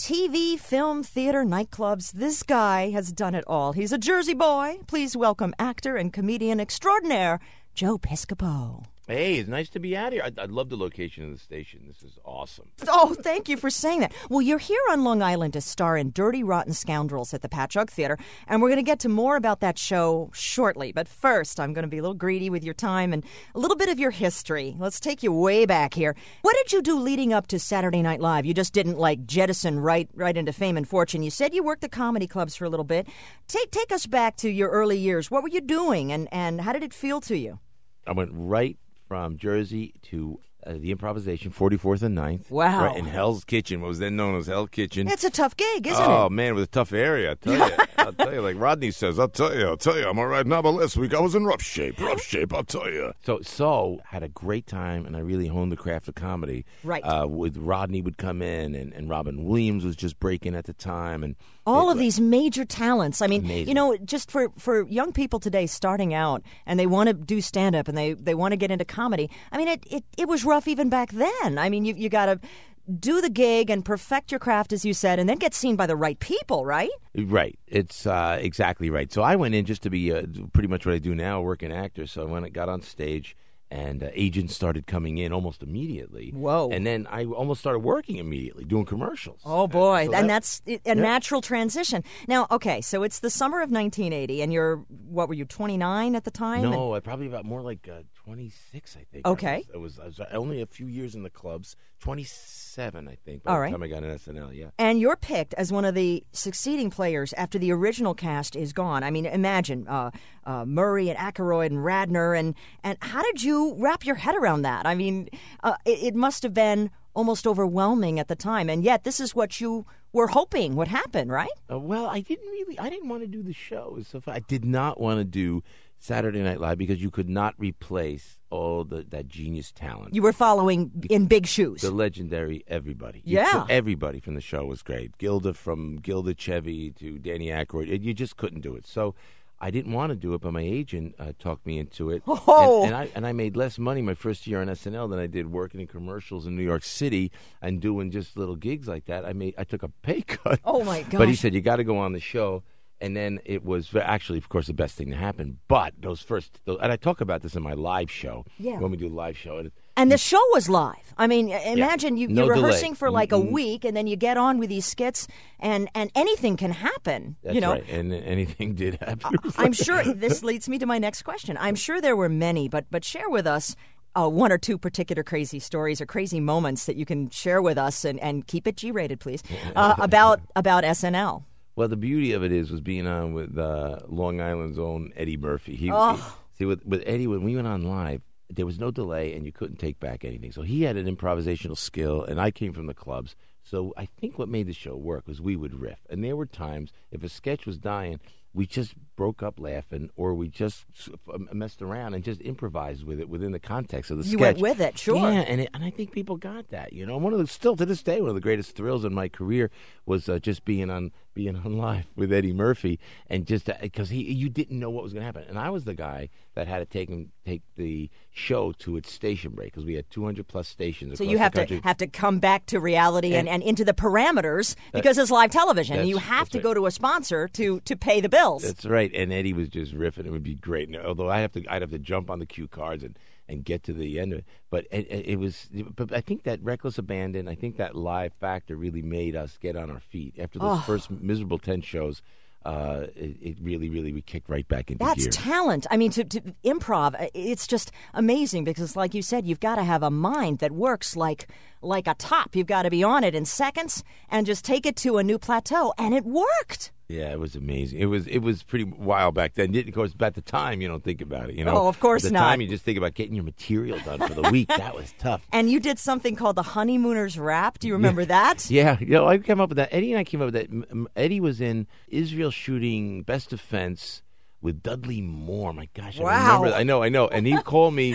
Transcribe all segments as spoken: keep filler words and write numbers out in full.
T V, film, theater, nightclubs. This guy has done it all. He's a Jersey boy. Please welcome actor and comedian extraordinaire, Joe Piscopo. Hey, it's nice to be out here. I, I love the location of the station. This is awesome. Oh, thank you for saying that. Well, you're here on Long Island to star in Dirty Rotten Scoundrels at the Patchogue Theater, and we're going to get to more about that show shortly. But first, I'm going to be a little greedy with your time and a little bit of your history. Let's take you way back here. What did you do leading up to Saturday Night Live? You just didn't, like, jettison right right into fame and fortune. You said you worked the comedy clubs for a little bit. Take take us back to your early years. What were you doing, and, and how did it feel to you? I went right from Jersey to uh, the Improvisation, forty-fourth and ninth. Wow. Right in Hell's Kitchen, what was then known as Hell's Kitchen. It's a tough gig, isn't oh, it? Oh, man, it was a tough area, I tell you. I'll tell you, like Rodney says, I'll tell you, I'll tell you, I'm all right now, but last week I was in rough shape, rough shape, I'll tell you. So, so had a great time, and I really honed the craft of comedy. Right. Uh, with Rodney would come in, and, and Robin Williams was just breaking at the time, and all it, of these major talents. I mean, amazing. You know, just for, for young people today starting out and they want to do stand-up and they, they want to get into comedy, I mean, it, it, it was rough even back then. I mean, you you got to do the gig and perfect your craft, as you said, and then get seen by the right people, right? Right. It's uh, exactly right. So I went in just to be uh, pretty much what I do now, working actor. So when I got on stage, and uh, agents started coming in almost immediately. Whoa. And then I almost started working immediately, doing commercials. Oh, boy. So and that, that's a yeah. natural transition. Now, okay, so it's the summer of nineteen eighty, and you're, what were you, twenty-nine at the time? No, and... probably about more like uh, twenty-six, I think. Okay. I was, I, was, I was only a few years in the clubs, twenty-seven, I think, by All the right. time I got in S N L, yeah. And you're picked as one of the succeeding players after the original cast is gone. I mean, imagine uh, uh, Murray and Aykroyd and Radner, and, and how did you wrap your head around that? I mean, uh, it, it must have been almost overwhelming at the time, and yet this is what you were hoping would happen, right? Uh, well, I didn't really, I didn't want to do the show. So I did not want to do Saturday Night Live because you could not replace all the, that genius talent. You were following in big shoes. The legendary everybody. You Yeah. could- everybody from the show was great. Gilda, from Gilda Chevy to Danny Aykroyd. You just couldn't do it. So I didn't want to do it, but my agent uh, talked me into it. Oh. And, and I and I made less money my first year on S N L than I did working in commercials in New York City and doing just little gigs like that. I made I took a pay cut. Oh, my gosh. But he said, you got to go on the show. And then it was actually, of course, the best thing to happen. But those first, those, and I talk about this in my live show. Yeah. When we do a live show. And, And the show was live. I mean, imagine you, No you're delay. rehearsing for like a Mm-mm. week, and then you get on with these skits, and, and anything can happen. That's you know? right. And anything did happen. I'm sure this leads me to my next question. I'm sure there were many, but but share with us uh, one or two particular crazy stories or crazy moments that you can share with us, and, and keep it G-rated, please, uh, about about S N L. Well, the beauty of it is was being on with uh, Long Island's own Eddie Murphy. He, Oh. he see with with Eddie when we went on live, there was no delay and you couldn't take back anything. So he had an improvisational skill, and I came from the clubs. So I think what made the show work was we would riff, and there were times if a sketch was dying, we just broke up laughing, or we just messed around and just improvised with it within the context of the You sketch. went with it, sure. Yeah, and it, and I think people got that. You know, one of the still to this day, one of the greatest thrills in my career was uh, just being on being on live with Eddie Murphy, and just because he you didn't know what was going to happen, and I was the guy that had to take him take the show to its station break because we had two hundred plus stations. So across you have the country. to have to come back to reality and, And- and into the parameters because it's live television. that's- You have that's to right. go to a sponsor to, to pay the bills. That's right, and Eddie was just riffing. It would be great. And although I have to, I'd have to jump on the cue cards and, and get to the end of it. But it, it was. But I think that reckless abandon. I think that live factor really made us get on our feet after those Oh. first miserable ten shows. Uh, it, it really, really, we kicked right back into That's gear. talent. I mean, to, to improv, it's just amazing because, like you said, you've got to have a mind that works like like a top. You've got to be on it in seconds and just take it to a new plateau, and it worked. Yeah, it was amazing. It was it was pretty wild back then. Of course, at the time, you don't think about it. You know, Oh, of course at the not. time, you just think about getting your material done for the week. That was tough. And you did something called the Honeymooners Rap. Do you remember that? Yeah, you know, I came up with that. Eddie and I came up with that. M- M- Eddie was in Israel shooting Best Defense with Dudley Moore. My gosh, I Wow. remember. I know, I know. And he called me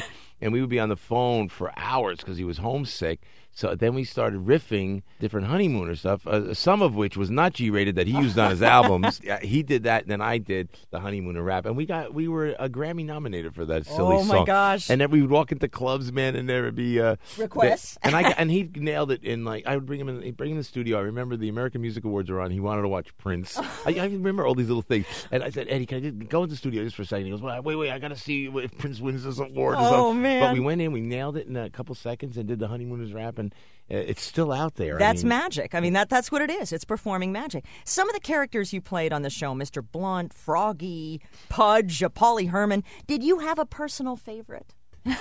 and we would be on the phone for hours because he was homesick. So then we started riffing different Honeymooner stuff, uh, some of which was not G-rated that he used on his albums. Yeah, he did that, and then I did the Honeymooner rap, and we got we were a Grammy nominated for that silly oh song. Oh my gosh! And then we would walk into clubs, man, and there would be uh, requests. The, and I and he nailed it. In like I would bring him in, he'd bring him in the studio. I remember the American Music Awards were on. He wanted to watch Prince. I, I remember all these little things, and I said, Eddie, can I just go into the studio just for a second? He goes, well, wait, wait, I got to see if Prince wins this award. Oh or man! But we went in, we nailed it in a couple seconds, and did the Honeymooners rap, and uh, it's still out there. That's I mean, magic. I mean, that that's what it is. It's performing magic. Some of the characters you played on the show, Mister Blunt, Froggy, Pudge, uh, Paulie Herman, did you have a personal favorite?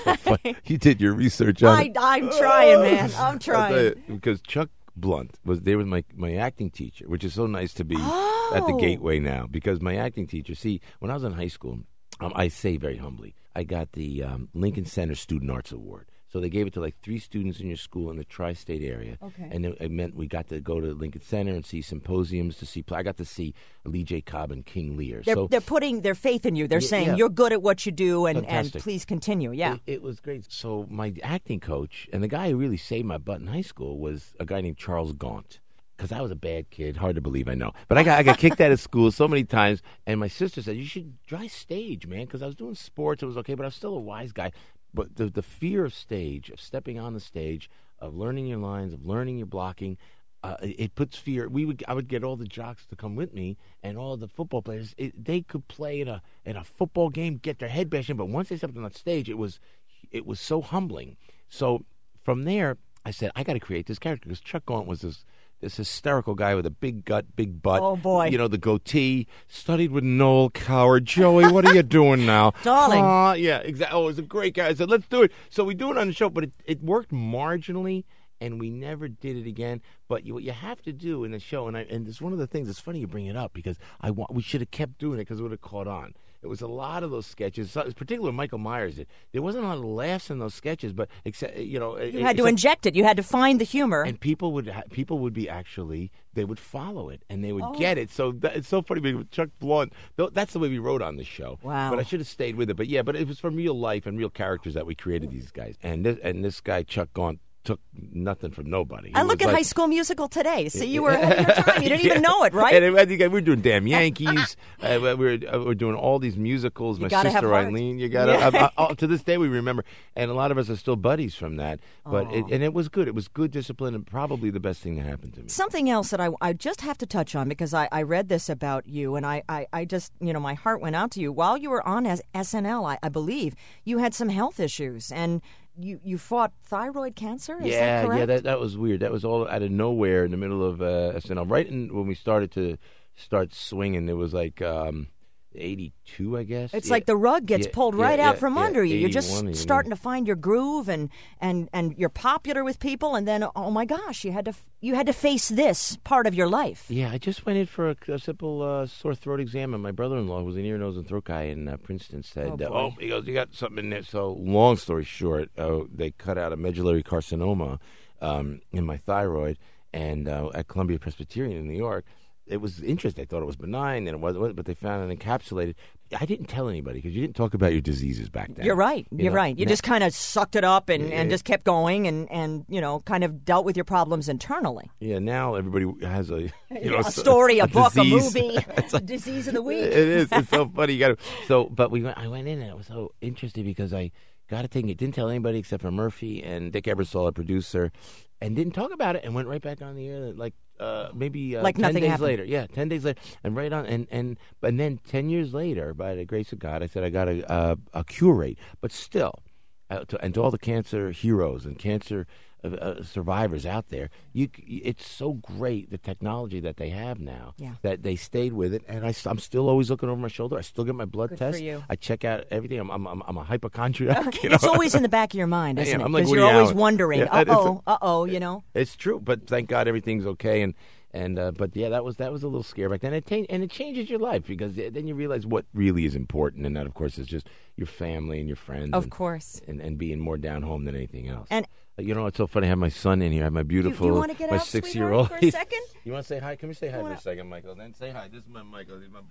You did your research on I, it. I'm trying, man. I'm I'll trying. tell you, because Chuck Blunt was there with my, my acting teacher, which is so nice to be Oh. at the Gateway now. Because my acting teacher, see, when I was in high school, um, I say very humbly, I got the um, Lincoln Center Student Arts Award. So they gave it to like three students in your school in the tri-state area. Okay. And it, it meant we got to go to Lincoln Center and see symposiums to see. I got to see Lee J. Cobb and King Lear. They're, so they're putting their faith in you. They're Yeah, saying yeah. you're good at what you do, and, and Fantastic. please continue. Yeah. It, it was great. So my acting coach and the guy who really saved my butt in high school was a guy named Charles Gaunt. Because I was a bad kid, hard to believe, I know. But I got I got kicked out of school so many times, and my sister said, you should try stage, man, because I was doing sports, it was okay, but I was still a wise guy. But the the fear of stage, of stepping on the stage, of learning your lines, of learning your blocking, uh, it, it puts fear. We would I would get all the jocks to come with me, and all the football players. It, they could play in a in a football game, get their head bashed in, but once they stepped on that stage, it was it was so humbling. So from there, I said, I got to create this character because Chuck Gaunt was this. This hysterical guy with a big gut, big butt. Oh, boy. You know, the goatee. Studied with Noel Coward. Joey, what are you doing now? Darling. Uh, yeah, exactly. Oh, it was a great guy. I said, let's do it. So we do it on the show, but it, it worked marginally, and we never did it again. But you, what you have to do in the show, and I, and it's one of the things, it's funny you bring it up, because I want, we should have kept doing it because it would have caught on. It was a lot of those sketches, particularly Michael Myers did. There wasn't a lot of laughs in those sketches, but except you know, You had to inject it. You had to find the humor. and people would ha- people would be actually they would follow it and they would Oh. get it. So that, it's so funny because Chuck Blunt. th- That's the way we wrote on the show. Wow. But I should have stayed with it. But yeah, but it was from real life and real characters that we created these guys. And this, and this guy Chuck Gaunt took nothing from nobody. He I look was at like- High School Musical today. See, you were ahead of your time. You didn't Yeah. even know it, right? And I think we're doing Damn Yankees. uh, we're uh, we're doing all these musicals. You My gotta have sister heart. Eileen. You got to. Yeah. I, I, to this day, we remember, and a lot of us are still buddies from that. But it, and it was good. It was good discipline, and probably the best thing that happened to me. Something else that I, I just have to touch on because I, I read this about you and I, I, I just, you know, my heart went out to you. While you were on as S N L, I, I believe, you had some health issues and you, you fought thyroid cancer? Is yeah, that correct? yeah, that that was weird. That was all out of nowhere in the middle of uh, S N L. Right in, when we started to start swinging, it was like um, eighty-two, I guess. It's Yeah. like the rug gets Yeah, pulled yeah, right out yeah, from yeah, under you. You're just eighty-one, even. starting to find your groove, and, and, and you're popular with people. And then, oh my gosh, you had to you had to face this part of your life. Yeah, I just went in for a, a simple uh, sore throat exam, and my brother-in-law, who was an ear, nose, and throat guy in uh, Princeton, said, Oh, uh, boy. "Oh, he goes, you got something in there." So, long story short, uh, they cut out a medullary carcinoma um, in my thyroid, and uh, at Columbia Presbyterian in New York. It was interesting. I thought it was benign, and it wasn't, but they found it encapsulated. I didn't tell anybody because you didn't talk about your diseases back then. You're right. You You're know? right. You Now- just kind of sucked it up and, Yeah, and yeah. just kept going and, and, you know, kind of dealt with your problems internally. Yeah, now everybody has a you know a story, a, book, disease. a movie, It's like- disease of the week. It is. It's so funny. You got to. So, but we went. I went in and it was so interesting because I got a thing. It didn't tell anybody except for Murphy and Dick Ebersol, a producer, and didn't talk about it. And went right back on the air like uh, maybe uh, Like ten nothing days happened. later. Yeah, ten days later, and right on. And and and then ten years later, by the grace of God, I said I got a a, a cure rate, but still. Uh, to, and to all the cancer heroes and cancer uh, uh, survivors out there, you, c- it's so great the technology that they have now Yeah. that they stayed with it. And I, am still always looking over my shoulder. I still get my blood Good for test. you. I check out everything. I'm I'm I'm, I'm a hypochondriac. You know? It's always in the back of your mind, I isn't am. it? I'm like Because Woody you're always Allen. wondering, Yeah, uh it's a- oh, uh oh, you know. It's true, but thank God everything's okay. And and uh, but yeah, that was that was a little scary back then. It ta- and it changes your life because then you realize what really is important, and that of course is just your family and your friends. Of and, course. and and being more down home than anything else. And Uh, you know, it's so funny. I have my son in here. I have my beautiful, you wanna get my out, six-year-old. sweetheart, for a second? You want to say hi? Can we say hi You for wanna- a second, Michael? Then say hi. This is my Michael. He's my boy.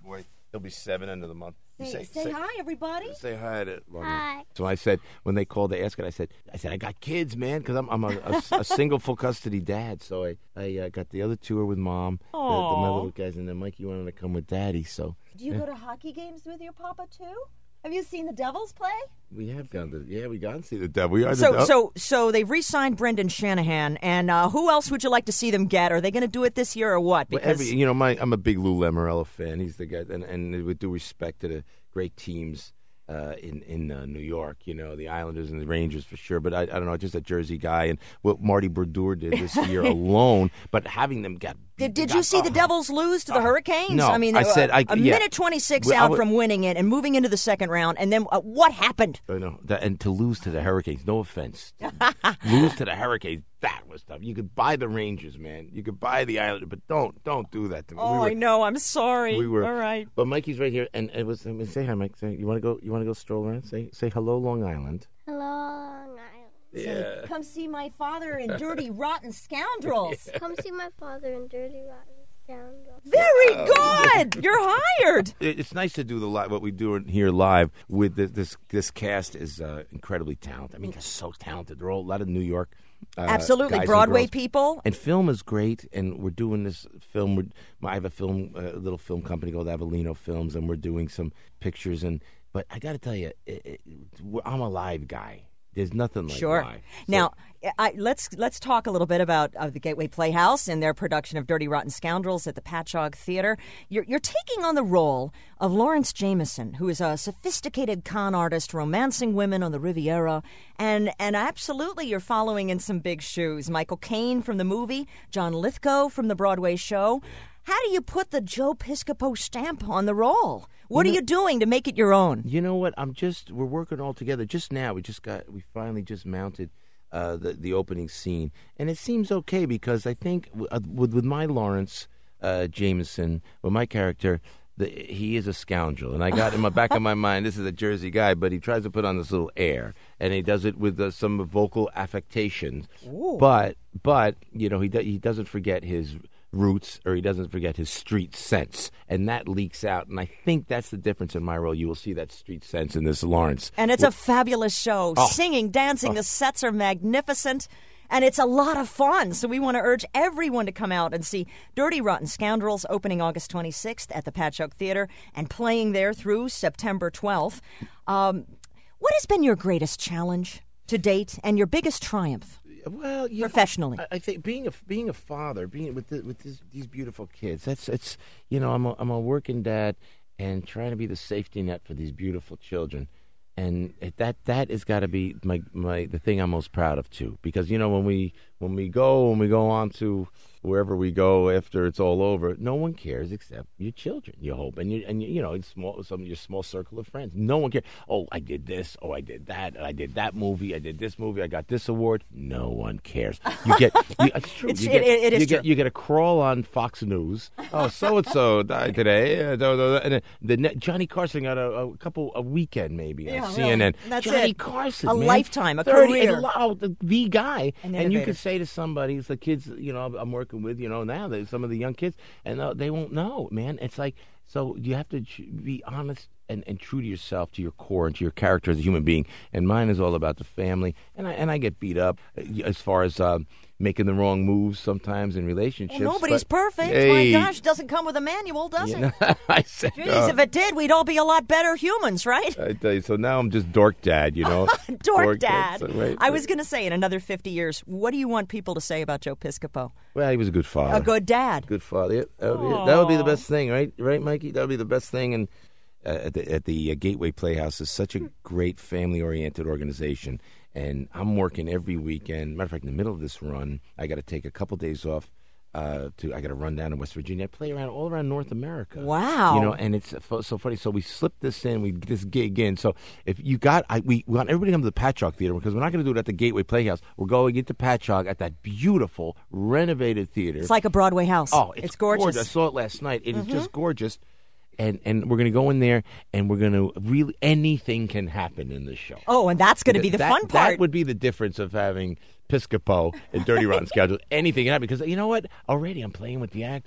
He'll be seven end of the month. Say, say, say hi, everybody. Say hi to Logan. Hi. So I said, when they called, they asked it, I said, I said, I got kids, man, because I'm, I'm a, a, a single full custody dad. So I, I uh, got the other two are with mom, the, the, my little guys, and then Mikey wanted to come with daddy. So do you yeah. go to hockey games with your papa, too? Have you seen the Devils play? We have gone to, yeah, we gone to see the Devil. We are so, the Devil. So, so they've re-signed Brendan Shanahan, and uh, who else would you like to see them get? Are they going to do it this year or what? Because well, every, you know, my I'm a big Lou Lamoriello fan. He's the guy, and, and with due respect to the great teams uh, in in uh, New York, you know, the Islanders and the Rangers for sure. But I, I don't know, just a Jersey guy, and what Marty Brodeur did this year alone. But having them get Did, did got, you see oh, the Devils lose to the oh, Hurricanes? No, I mean, I said a, I, a yeah. minute twenty-six well, out would, from winning it and moving into the second round, and then uh, what happened? I know, that, and to lose to the Hurricanes, no offense, lose to the Hurricanes, that was tough. You could buy the Rangers, man. You could buy the Islanders, but don't don't do that to me. Oh, we were, I know. I'm sorry. We were all right. But Mikey's right here, and it was. I mean, say hi, Mike. Say you want to go. You want to go stroll around? Say say hello, Long Island. Hello, Long Island. Yeah. Come see my father in Dirty Rotten Scoundrels. Come see my father in Dirty Rotten Scoundrels. Very good. You're hired. It's nice to do the li- what we do here live with the, this. This cast is uh, incredibly talented. I mean, they're so talented. They're all a lot of New York. Uh, Absolutely, guys Broadway and people. And film is great, and we're doing this film. We're, I have a film, a little film company called Avellino Films, and we're doing some pictures. And but I got to tell you, it, it, I'm a live guy. There's nothing like sure. live. So, now, I, let's let's talk a little bit about uh, the Gateway Playhouse and their production of Dirty Rotten Scoundrels at the Patchogue Theater. You're, you're taking on the role of Lawrence Jameson, who is a sophisticated con artist romancing women on the Riviera, and and absolutely you're following in some big shoes. Michael Caine from the movie, John Lithgow from the Broadway show. How do you put the Joe Piscopo stamp on the role? What you know, are you doing to make it your own? You know what? I'm just we're working all together. Just now, we just got we finally just mounted uh, the the opening scene, and it seems okay because I think uh, with with my Lawrence uh, Jameson, with my character, the, he is a scoundrel, and I got in the back of my mind, this is a Jersey guy, but he tries to put on this little air, and he does it with uh, some vocal affectations. Ooh. But but you know he do, he doesn't forget his roots, or he doesn't forget his street sense, and that leaks out. And I think that's the difference in my role. You will see that street sense in this Lawrence. And it's well, a fabulous show. Oh. Singing, dancing, oh. the sets are magnificent, and it's a lot of fun. So we want to urge everyone to come out and see Dirty Rotten Scoundrels, opening August twenty-sixth at the Patchogue Theater and playing there through September twelfth. Um, what has been your greatest challenge to date and your biggest triumph? Well, you professionally, know, I, I think being a being a father, being with the, with this, these beautiful kids, that's it's you know I'm a, I'm a working dad and trying to be the safety net for these beautiful children, and it, that that has got to be my my the thing I'm most proud of too, because you know when we when we go when we go on to wherever we go after it's all over, no one cares except your children. You hope, and you and you, you know, it's small, some of your small circle of friends. No one cares. Oh, I did this. Oh, I did that. I did that movie. I did this movie. I got this award. No one cares. You get. You, it's true. It's, you get, it, it is you true. Get, you get a crawl on Fox News. Oh, so and so died today. Uh, and then the net, Johnny Carson got a, a couple a weekend maybe yeah, on C N N. Really. That's Johnny it. Carson, a man. lifetime, a thirty, career. And, oh, the, the guy, An and you innovator. could say to somebody, it's the kids, you know, I'm working with, you know, now they some of the young kids, and uh, they won't know, man. It's like, so you have to ch- be honest and, and true to yourself, to your core, and to your character as a human being. And mine is all about the family. And I and I get beat up as far as um, making the wrong moves sometimes in relationships. Well, nobody's but, perfect. hey, My gosh, it doesn't come with a manual, does you it? know, I said, Jeez, uh, if it did, we'd all be a lot better humans, right? I tell you, so now I'm just dork dad, you know. dork, dork dad. dad. So, right, I was going to say, in another fifty years, what do you want people to say about Joe Piscopo? Well, he was a good father. A good dad. Good father. Yeah, that, would be, that would be the best thing, right? Right, Mikey? That would be the best thing. And uh, at the, at the uh, Gateway Playhouse is such a great family-oriented organization. And I'm working every weekend. Matter of fact, in the middle of this run, I got to take a couple days off. Uh, to I got to run down to West Virginia. I play around all around North America. Wow, you know, and it's so funny. So we slipped this in, we get this gig in. So if you got, I, we, we want everybody to come to the Patchogue Theater because we're not going to do it at the Gateway Playhouse. We're going into Patchogue at that beautiful renovated theater. It's like a Broadway house. Oh, it's, it's gorgeous. gorgeous. I saw it last night. It mm-hmm. is just gorgeous. And and we're going to go in there, and we're going to really, anything can happen in this show. Oh, and that's going to be the that, fun part. That would be the difference of having Piscopo and Dirty Rotten Scoundrels. Anything can happen. Because you know what? Already I'm playing with the actors. How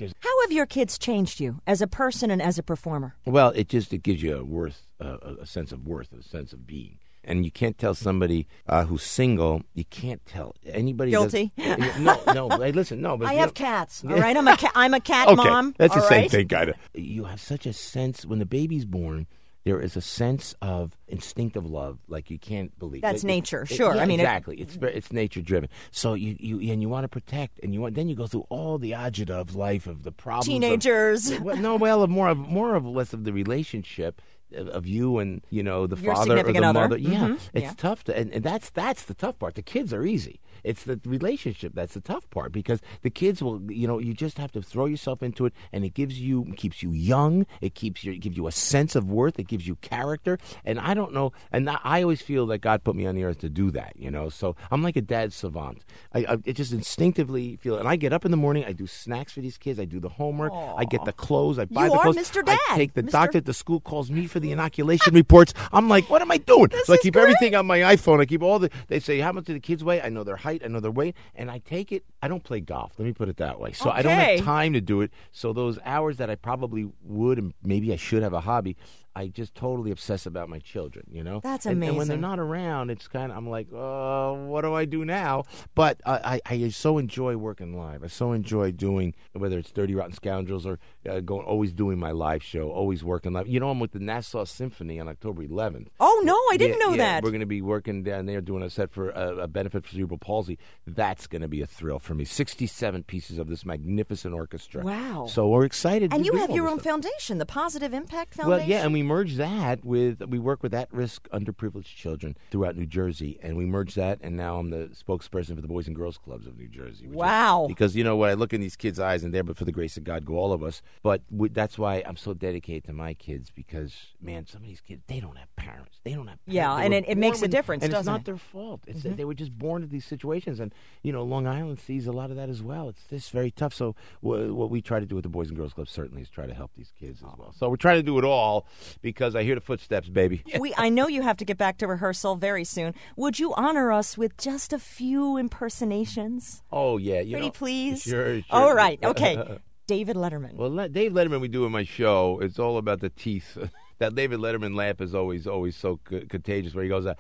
have your kids changed you as a person and as a performer? Well, it just it gives you a worth, uh, a sense of worth, a sense of being. And you can't tell somebody uh, who's single. You can't tell anybody. Guilty. Does, no, no. Hey, listen, no. But I you have know, cats. All right, I'm a ca- I'm a cat okay, mom. that's all the same right? thing, kind of. You have such a sense when the baby's born. There is a sense of instinctive love, like you can't believe. That's it, nature, it, sure. Yeah, I mean, exactly. It, it's it's nature driven. So you, you and you want to protect, and you want then you go through all the agita of life of the problems. Teenagers. Of, well, no, well, of more of more of less of the relationship of, of you and you know the Your father or the significant other. mother. Yeah, Mm-hmm. it's Yeah. tough to, and, and that's that's the tough part. The kids are easy. It's the relationship that's the tough part because the kids will, you know, you just have to throw yourself into it, and it gives you, keeps you young. It keeps you, it gives you a sense of worth. It gives you character, and I don't know, and I always feel that God put me on the earth to do that, you know. So I'm like a dad savant. I, I it just instinctively feel, and I get up in the morning. I do snacks for these kids. I do the homework. Aww. I get the clothes. I buy You the are clothes. Mister Dad. I take the Mister doctor at the school calls me for the inoculation reports. I'm like, what am I doing? This so I is keep great. everything on my iPhone. I keep all the. They say how much do the kids weigh? I know their height. I know their weight. And I take it. I don't play golf. Let me put it that way. So I don't Okay. have time to do it. So those hours that I probably would, and maybe I should have a hobby, I just totally obsess about my children, you know? That's and, and when they're amazing. not around, it's kind of, I'm like, oh, what do I do now? But uh, I, I so enjoy working live. I so enjoy doing, whether it's Dirty Rotten Scoundrels or uh, going, always doing my live show, always working live. You know, I'm with the Nassau Symphony on October eleventh. Oh, no, I didn't Yeah, know yeah, that. We're going to be working down there doing a set for a, a benefit for cerebral palsy. That's going to be a thrill for me. sixty-seven pieces of this magnificent orchestra. Wow. So we're excited. And to you do have all your this own stuff. foundation, the Positive Impact Well, Foundation. yeah, and we merge that with, we work with at-risk, underprivileged children throughout New Jersey, and we merge that, and now I'm the spokesperson for the Boys and Girls Clubs of New Jersey. which is- Wow. because, you know, when I look in these kids' eyes, and there, but for the grace of God, go all of us. But we, that's why I'm so dedicated to my kids, because, man, some of these kids, they don't have parents. They don't have parents. Yeah, They and were it- it born makes a with- difference, and it's doesn't not it? their fault. It's that they were just born to these situations, and, you know, Long Island sees a lot of that as well. It's just very tough. So wh- what we try to do with the Boys and Girls Club certainly is try to help these kids as well. So we're trying to do it all because I hear the footsteps, baby. We, I know you have to get back to rehearsal very soon. Would you honor us with just a few impersonations? Oh, yeah. You Pretty know, please? Sure, sure. All right, okay. David Letterman. Well, Le- Dave Letterman, we do in my show. It's all about the teeth. That David Letterman laugh is always, always so c- contagious. Where he goes, uh,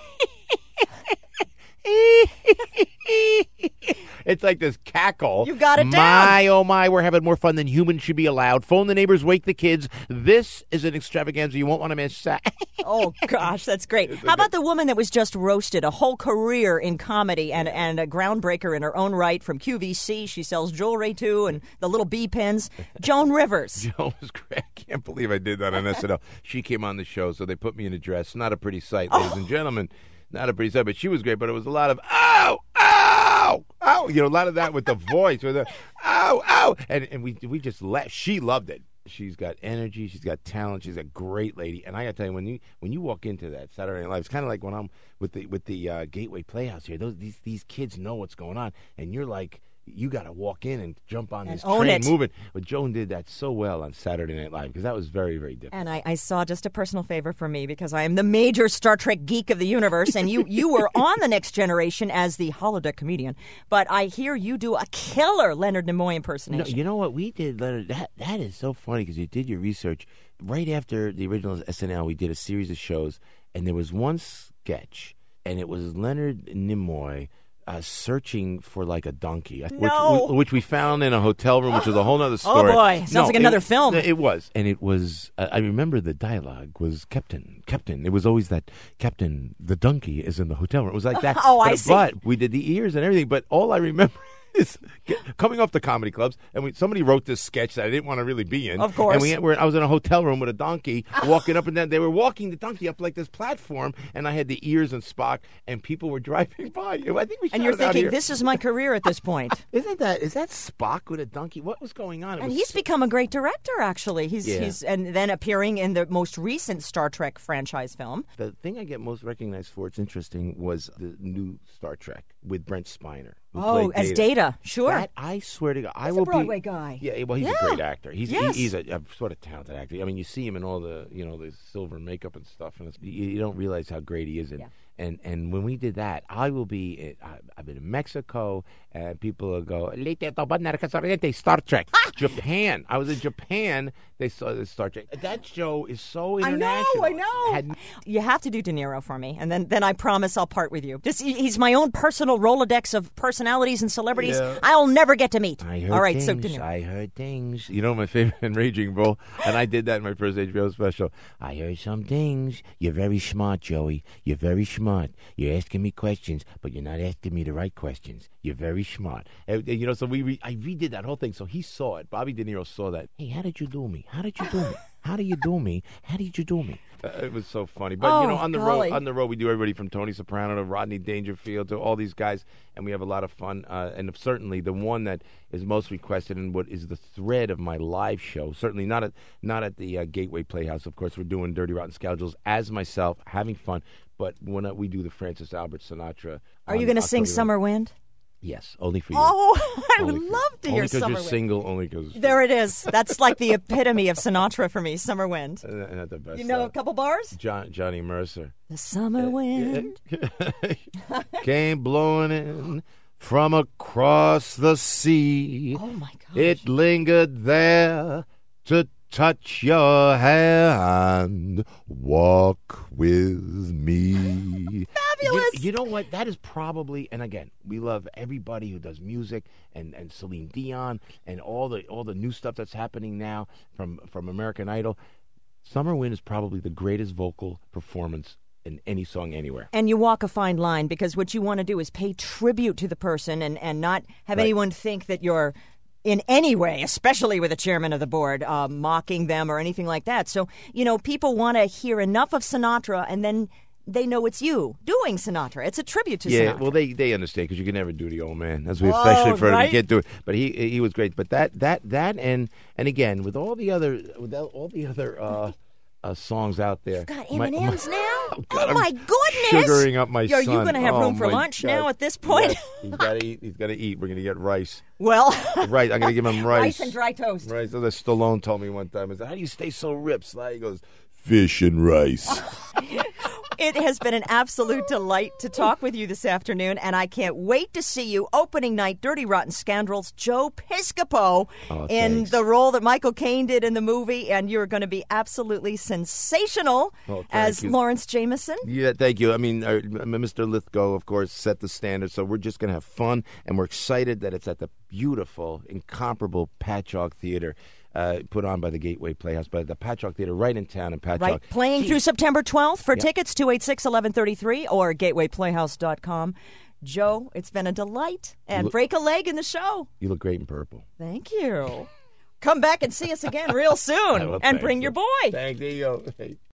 it's like this cackle. You got it down. My, oh my, we're having more fun than humans should be allowed. Phone the neighbors, wake the kids. This is an extravaganza you won't want to miss. Oh, gosh, that's great. How about the woman that was just roasted, a whole career in comedy and, and a groundbreaker in her own right from Q V C she sells jewelry to and the little bee pins, Joan Rivers. Joan was great. I can't believe I did that on S N L. She came on the show, so they put me in a dress. Not a pretty sight, ladies and gentlemen. Not a pretty sight, but she was great. But it was a lot of, ow, ow, ow. You know, a lot of that with the voice. With the, ow, ow. And, and we we just let, she loved it. She's got energy. She's got talent. She's a great lady. And I got to tell you, when you when you walk into that Saturday Night Live, it's kind of like when I'm with the with the uh, Gateway Playhouse here. Those these these kids know what's going on, and you're like, you got to walk in and jump on And this own train, it. move it. But Joan did that so well on Saturday Night Live because that was very very different. And I, I saw just a personal favor for me because I am the major Star Trek geek of the universe, and you, you were on The Next Generation as the holodeck comedian. But I hear you do a killer Leonard Nimoy No, impersonation. you know what we did, Leonard? That that is so funny because you did your research right after the original S N L. We did a series of shows, and there was one sketch, and it was Leonard Nimoy uh, searching for like a donkey, No. which, which we found in a hotel room, which was a whole other story. Oh, boy. Sounds No, like another it- film. It was, and it was. Uh, I remember the dialogue was Captain, Captain. It was always that Captain. The donkey is in the hotel room. It was like that. Oh, I but, see. But we did the ears and everything. But all I remember is get- coming off the comedy clubs, and we, somebody wrote this sketch that I didn't want to really be in. Of course. And we were, I was in a hotel room with a donkey walking up and down. They were walking the donkey up like this platform, and I had the ears and Spock, and people were driving by. I think we shot And you're it out thinking, here. this is my career at this point. Isn't that is that Spock with a donkey? What was going on? It And was he's so- become a great director, actually. He's Yeah. he's and then appearing in the most recent Star Trek franchise film. The thing I get most recognized for, it's interesting, was the new Star Trek with Brent Spiner. who Oh, played as Data, sure. That, I swear to God, I He's a will Broadway be. guy. Yeah, well, he's Yeah. a great actor. He's Yes. he, he's a, a sort of talented actor. I mean, you see him in all the you know the silver makeup and stuff, and it's, you, you don't realize how great he is. And, Yeah. And and when we did that, I will be. In, I, I've been in Mexico, and people will go Star Trek. Japan. I was in Japan. They saw the Star Trek. That show is so international. I know. I know. Had, you have to do De Niro for me, and then then I promise I'll part with you. Just, he's my own personal Rolodex of personalities and celebrities Yeah. I'll never get to meet. I heard All right, things. so De Niro. I heard things. You know my favorite in Raging Bull, and I did that in my first H B O special. I heard some things. You're very smart, Joey. You're very smart. You're asking me questions, but you're not asking me the right questions. You're very smart. And, and, you know, so we re- I redid that whole thing. So he saw it. Bobby De Niro saw that. Hey, how did you do me? How did you do me? How do you do me? How did you do me? Uh, it was so funny. But, oh, you know, on the golly. road, on the road, we do everybody from Tony Soprano to Rodney Dangerfield to all these guys, and we have a lot of fun. Uh, and certainly the one that is most requested and what is the thread of my live show, certainly not at not at the uh, Gateway Playhouse. Of course, we're doing Dirty Rotten Scoundrels as myself, having fun. But when uh, we do the Francis Albert Sinatra. Are you going to sing Summer Wind? Yes, only for you. Oh, I would Only for- love to only hear 'cause Summer you're Wind. single, only because. There it is. That's like the epitome of Sinatra for me, Summer Wind. Not the best. You know uh, a couple bars? John, Johnny Mercer. The summer wind. Came blowing in from across the sea. Oh, my gosh. It lingered there to touch your hand. Walk with me. Fabulous. You, you know what? That is probably, and again, we love everybody who does music, and, and Celine Dion, and all the all the new stuff that's happening now from from American Idol. Summer Wind is probably the greatest vocal performance in any song anywhere. And you walk a fine line because what you want to do is pay tribute to the person and, and not have Right. anyone think that you're in any way, especially with the chairman of the board, uh, mocking them or anything like that. So, you know, people want to hear enough of Sinatra and then they know it's you doing Sinatra. It's a tribute to Yeah, Sinatra. well, they they understand because you can never do the old man, as we Oh, especially for right? to get to it. But he he was great. But that that that and and again with all the other with all the other uh, uh, songs out there. Got my- M and M's my- now? Oh, God, oh I'm my goodness! Sugaring up my Are son. you going to have Oh, room for my lunch God. now at this point? Yes, he's got to eat. He's got to eat. We're going to get rice. Well, Right. I'm going to give him rice. rice and dry toast. Rice. So the Stallone told me one time. I said, "How do you stay so ripped, Sly?" He goes, "Fish and rice." It has been an absolute delight to talk with you this afternoon, and I can't wait to see you opening night, Dirty Rotten Scoundrels, Joe Piscopo, Oh, in thanks. the role that Michael Caine did in the movie, and you're going to be absolutely sensational Oh, thank as you. Lawrence Jameson. Yeah, thank you. I mean, uh, Mister Lithgow, of course, set the standard, so we're just going to have fun, and we're excited that it's at the beautiful, incomparable Patchogue Theater, uh, put on by the Gateway Playhouse, but the Patchogue Theater right in town in Patchogue. Right, playing Gee, through September twelfth. For Yep. tickets, two eight six, one one three three or gateway playhouse dot com. Joe, it's been a delight, and Look- break a leg in the show. You look great in purple. Thank you. Come back and see us again real soon, Well, and thank bring you. your boy. Thank you. Hey.